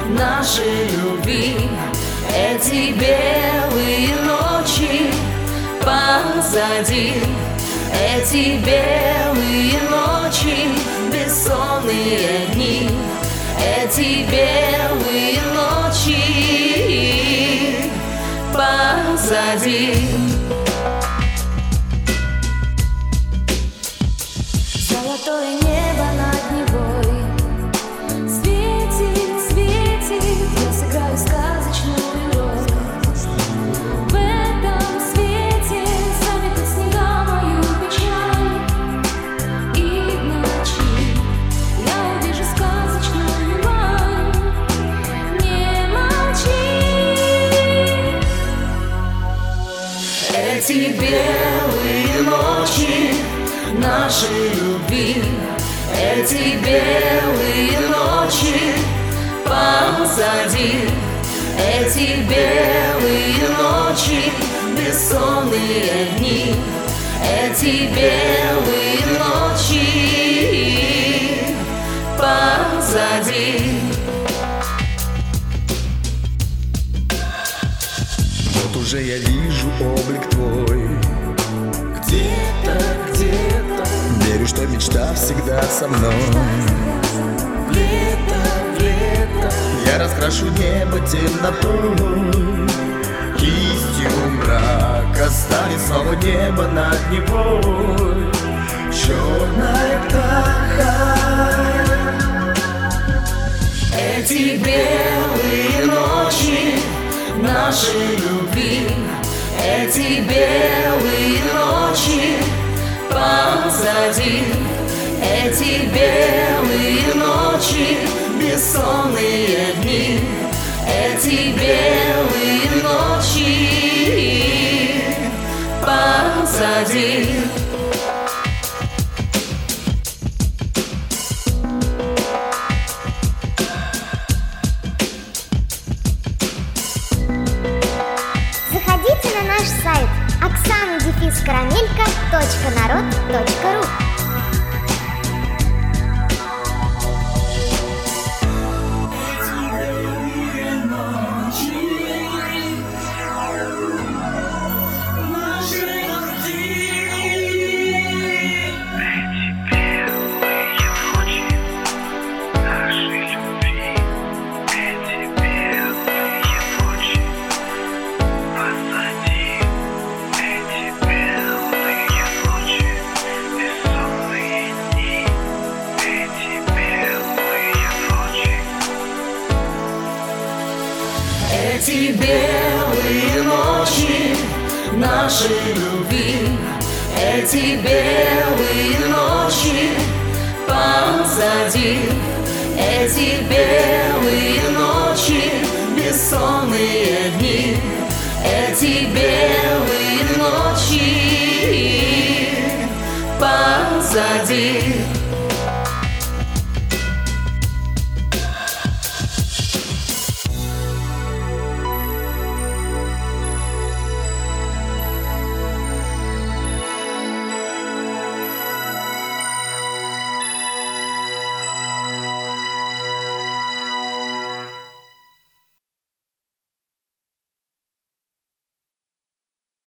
нашей любви. Эти белые ночи позади, эти белые ночи, бессонные дни, эти белые ночи позади. Золотое небо над Невой светит, светит, я сыграю сказочную роль. В этом свете заметут снега мою печаль, и в ночи я увижу сказочную вуаль. Не молчи. Эти белые ночи нашей любви, эти белые ночи позади, эти белые ночи, бессонные дни, эти белые ночи позади. Вот уже я вижу облик твой где-то, где-то. Верю, что мечта всегда со мной. В лето, в лето Я раскрашу небо темнотой, кистью мрака станет снова небо над Невой. Черная птаха. эти белые ночи нашей любви, эти белые ночи позади, эти белые ночи, бессонные дни, эти белые ночи позади. Заходите на наш сайт oksana-karamельka.народ.ру. Эти белые ночи нашей любви, эти белые ночи позади, эти белые ночи, бессонные дни, эти белые ночи позади.